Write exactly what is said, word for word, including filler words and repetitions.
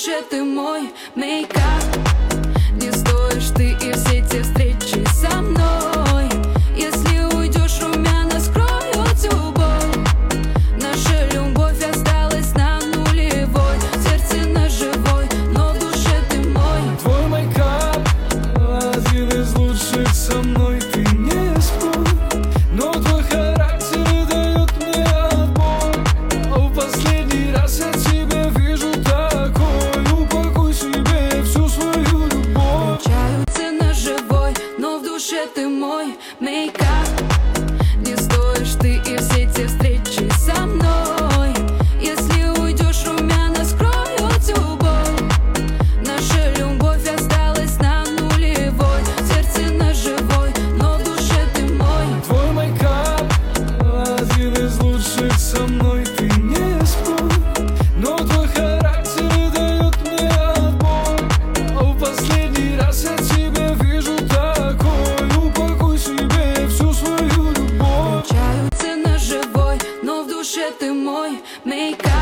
душе ты мой мейкап. Не стоишь ты и все те встречи со мной. Если уйдешь, румяна скроют всю боль. Наша любовь осталась на нулевой. В сердце ножевой, но в душе ты мой. Твой мейкап один из лучших со мной. Ты не спорь, но твой характер дает мне отбой. В последний раз я тебя вижу такой. Упакуй себе всю свою любовь. Получаются ножевой, но в душе ты мой мейкап. Не стоишь ты и все те встречи со мной. Если уйдешь, румяна скроют всю боль. Наша любовь осталась на нулевой. В сердце ножевой, но в душе ты мой. Твой мейкап один из лучших со мной. Ты не спорь, но твой характер дает мне отбой. В последний раз я тебя вижу такой. Упакуй себе всю свою любовь. Получаются ножевой, но в душе ты мой мейкап.